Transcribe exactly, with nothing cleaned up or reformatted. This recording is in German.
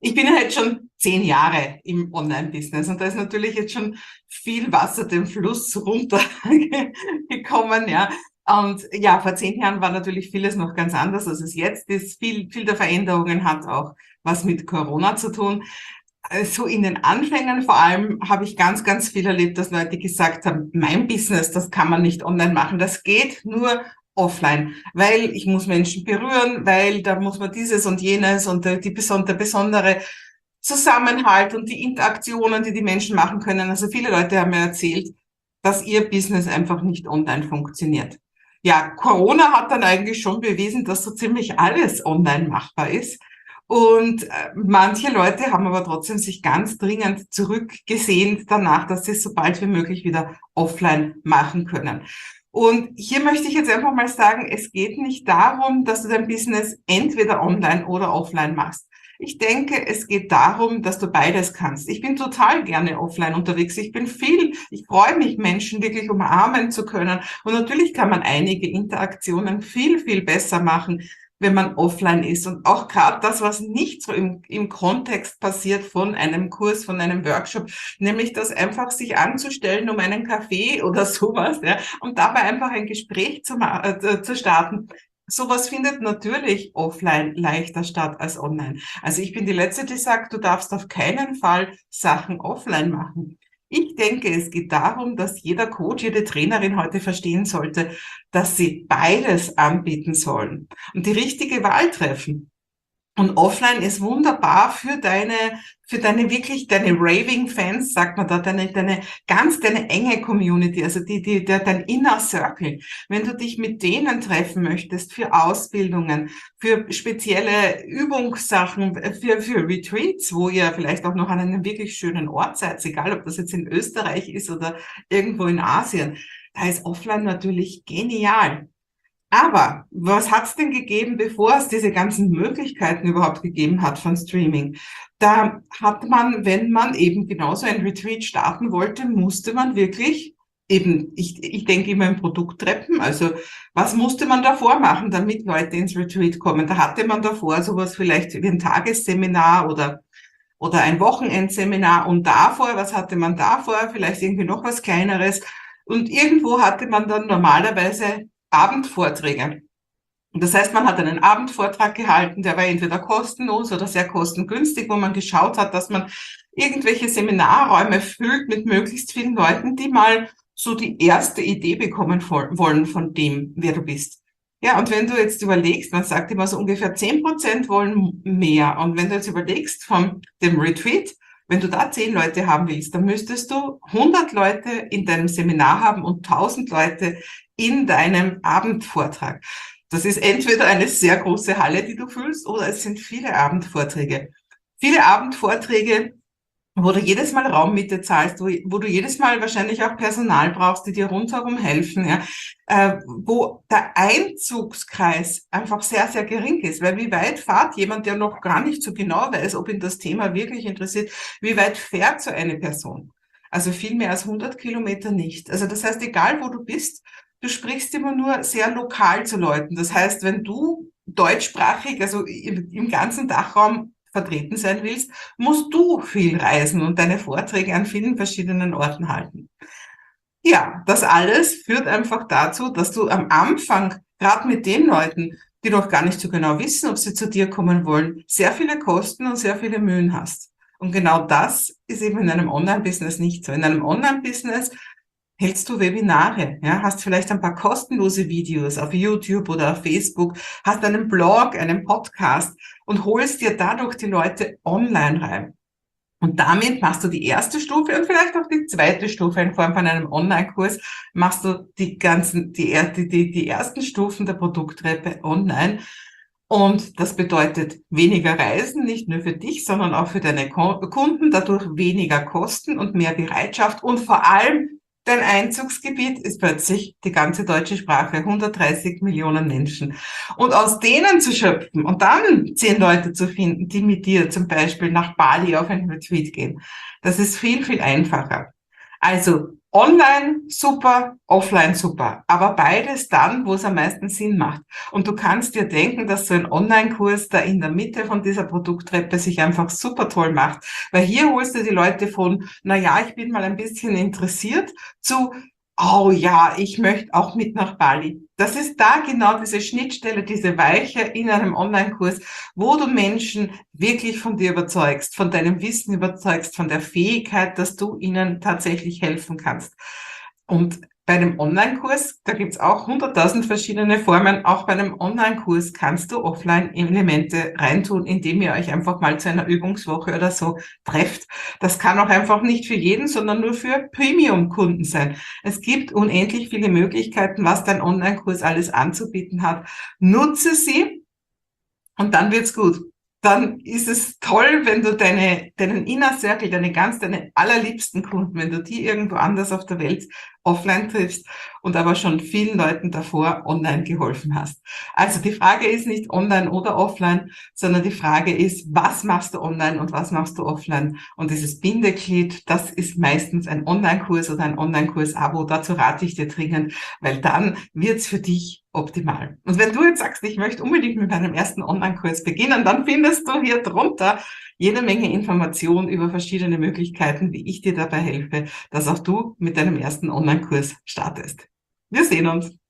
Ich bin ja jetzt schon zehn Jahre im Online-Business und da ist natürlich jetzt schon viel Wasser den Fluss runtergekommen, ja. Und ja, vor zehn Jahren war natürlich vieles noch ganz anders, als es jetzt ist. Viel, viel der Veränderungen hat auch was mit Corona zu tun. So in den Anfängen vor allem habe ich ganz, ganz viel erlebt, dass Leute gesagt haben, mein Business, das kann man nicht online machen, das geht nur offline, weil ich muss Menschen berühren, weil da muss man dieses und jenes und die besondere, besondere Zusammenhalt und die Interaktionen, die die Menschen machen können. Also viele Leute haben mir erzählt, dass ihr Business einfach nicht online funktioniert. Ja, Corona hat dann eigentlich schon bewiesen, dass so ziemlich alles online machbar ist. Und manche Leute haben aber trotzdem sich ganz dringend zurückgesehnt danach, dass sie es so bald wie möglich wieder offline machen können. Und hier möchte ich jetzt einfach mal sagen, es geht nicht darum, dass du dein Business entweder online oder offline machst. Ich denke, es geht darum, dass du beides kannst. Ich bin total gerne offline unterwegs. Ich bin viel, ich freue mich, Menschen wirklich umarmen zu können. Und natürlich kann man einige Interaktionen viel, viel besser machen, wenn man offline ist. Und auch gerade das, was nicht so im, im Kontext passiert von einem Kurs, von einem Workshop, nämlich das einfach sich anzustellen um einen Kaffee oder sowas, ja, und dabei einfach ein Gespräch zu, äh, zu starten. Sowas findet natürlich offline leichter statt als online. Also ich bin die Letzte, die sagt, du darfst auf keinen Fall Sachen offline machen. Ich denke, es geht darum, dass jeder Coach, jede Trainerin heute verstehen sollte, dass sie beides anbieten sollen und die richtige Wahl treffen. Und offline ist wunderbar für deine, für deine wirklich, deine Raving-Fans, sagt man da, deine, deine, ganz deine enge Community, also die, die, der, dein Inner Circle. Wenn du dich mit denen treffen möchtest für Ausbildungen, für spezielle Übungssachen, für, für Retreats, wo ihr vielleicht auch noch an einem wirklich schönen Ort seid, egal ob das jetzt in Österreich ist oder irgendwo in Asien, da ist offline natürlich genial. Aber was hat's denn gegeben, bevor es diese ganzen Möglichkeiten überhaupt gegeben hat von Streaming? Da hat man, wenn man eben genauso ein Retreat starten wollte, musste man wirklich eben, ich, ich denke immer in Produkttreppen, also was musste man davor machen, damit Leute ins Retreat kommen? Da hatte man davor sowas vielleicht wie ein Tagesseminar oder oder ein Wochenendseminar und davor, was hatte man davor? Vielleicht irgendwie noch was Kleineres. Und irgendwo hatte man dann normalerweise Abendvorträge. Und das heißt, man hat einen Abendvortrag gehalten, der war entweder kostenlos oder sehr kostengünstig, wo man geschaut hat, dass man irgendwelche Seminarräume füllt mit möglichst vielen Leuten, die mal so die erste Idee bekommen wollen von dem, wer du bist. Ja, und wenn du jetzt überlegst, man sagt immer so ungefähr zehn Prozent wollen mehr. Und wenn du jetzt überlegst von dem Retreat, wenn du da zehn Leute haben willst, dann müsstest du hundert Leute in deinem Seminar haben und tausend Leute in deinem Abendvortrag. Das ist entweder eine sehr große Halle, die du füllst, oder es sind viele Abendvorträge. Viele Abendvorträge, wo du jedes Mal Raummiete zahlst, wo, wo du jedes Mal wahrscheinlich auch Personal brauchst, die dir rundherum helfen, ja, äh, wo der Einzugskreis einfach sehr, sehr gering ist. Weil wie weit fährt jemand, der noch gar nicht so genau weiß, ob ihn das Thema wirklich interessiert, wie weit fährt so eine Person? Also viel mehr als hundert Kilometer nicht. Also das heißt, egal wo du bist, du sprichst immer nur sehr lokal zu Leuten. Das heißt, wenn du deutschsprachig, also im, im ganzen Dachraum vertreten sein willst, musst du viel reisen und deine Vorträge an vielen verschiedenen Orten halten. Ja, das alles führt einfach dazu, dass du am Anfang, gerade mit den Leuten, die noch gar nicht so genau wissen, ob sie zu dir kommen wollen, sehr viele Kosten und sehr viele Mühen hast. Und genau das ist eben in einem Online-Business nicht so. In einem Online-Business hältst du Webinare, ja, hast vielleicht ein paar kostenlose Videos auf YouTube oder auf Facebook, hast einen Blog, einen Podcast und holst dir dadurch die Leute online rein. Und damit machst du die erste Stufe und vielleicht auch die zweite Stufe in Form von einem Online-Kurs, machst du die ganzen, die, die, die ersten Stufen der Produkttreppe online. Und das bedeutet weniger Reisen, nicht nur für dich, sondern auch für deine Kunden, dadurch weniger Kosten und mehr Bereitschaft und vor allem dein Einzugsgebiet ist plötzlich die ganze deutsche Sprache, hundertdreißig Millionen Menschen. Und aus denen zu schöpfen und dann zehn Leute zu finden, die mit dir zum Beispiel nach Bali auf ein Retreat gehen, das ist viel, viel einfacher. Also online super, offline super, aber beides dann, wo es am meisten Sinn macht. Und du kannst dir denken, dass so ein Online-Kurs da in der Mitte von dieser Produkttreppe sich einfach super toll macht, weil hier holst du die Leute von, na ja, ich bin mal ein bisschen interessiert, zu, oh ja, ich möchte auch mit nach Bali. Das ist da genau diese Schnittstelle, diese Weiche in einem Online-Kurs, wo du Menschen wirklich von dir überzeugst, von deinem Wissen überzeugst, von der Fähigkeit, dass du ihnen tatsächlich helfen kannst. Und bei einem Online-Kurs, da gibt's auch hunderttausend verschiedene Formen. Auch bei einem Online-Kurs kannst du Offline-Elemente reintun, indem ihr euch einfach mal zu einer Übungswoche oder so trefft. Das kann auch einfach nicht für jeden, sondern nur für Premium-Kunden sein. Es gibt unendlich viele Möglichkeiten, was dein Online-Kurs alles anzubieten hat. Nutze sie und dann wird's gut. Dann ist es toll, wenn du deine, deinen Inner Circle, deine ganz, deine allerliebsten Kunden, wenn du die irgendwo anders auf der Welt offline triffst und aber schon vielen Leuten davor online geholfen hast. Also die Frage ist nicht online oder offline, sondern die Frage ist, was machst du online und was machst du offline? Und dieses Bindeglied, das ist meistens ein Online-Kurs oder ein Online-Kurs-Abo. Dazu rate ich dir dringend, weil dann wird's für dich optimal. Und wenn du jetzt sagst, ich möchte unbedingt mit meinem ersten Online-Kurs beginnen, dann findest du hier drunter jede Menge Informationen über verschiedene Möglichkeiten, wie ich dir dabei helfe, dass auch du mit deinem ersten Online-Kurs startest. Wir sehen uns.